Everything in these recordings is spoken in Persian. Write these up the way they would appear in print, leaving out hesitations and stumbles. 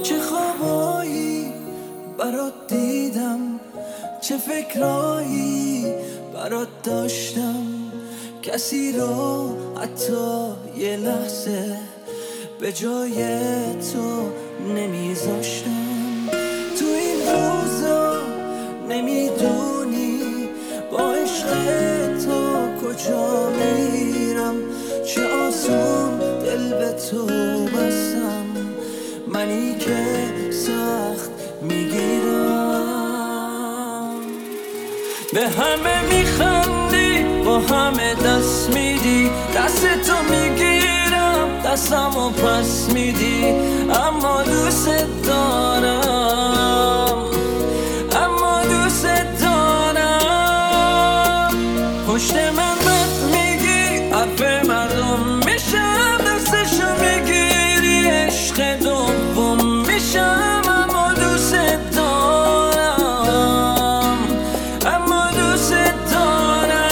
چه خوابایی برات دیدم، چه فکرایی برات داشتم، کسی رو حتی یه لحظه به جای تو نمیذاشتم. تو این روزا نمیدونی با عشق تو کجا میرم، چه آسون دل به تو بستم، منی که سخت میگیرم. به همه میخندی، با همه دست میدی، دست تو میگیرم دستمو پس میدی، اما دوست دارم، اما دوست دارم. پشت من بد میگی، حرف مردم میشم، دستشو میگیری عشق دوم میشم، اما دوست دارم، اما دوست دارم.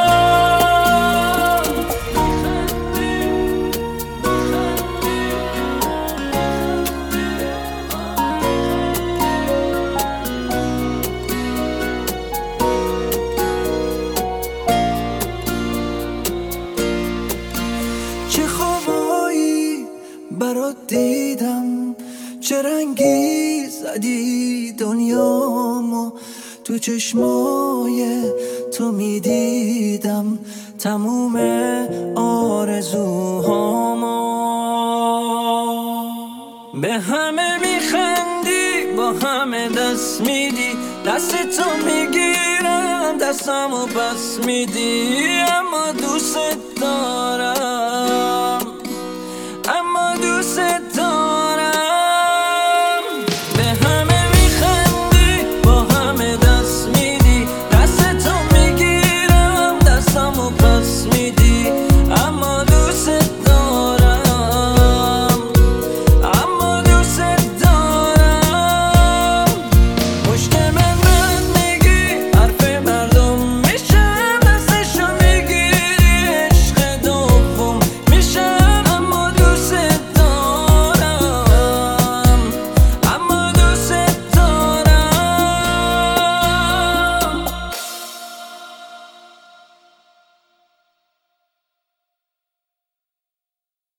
چه خوابایی برات دیدم، چه رنگی زدی دنیامو، تو چشمای تو میدیدم تموم آرزوهامو. به همه میخندی، با همه دست میدی، دست تو میگیرم دستمو پس میدی، اما دوست دارم،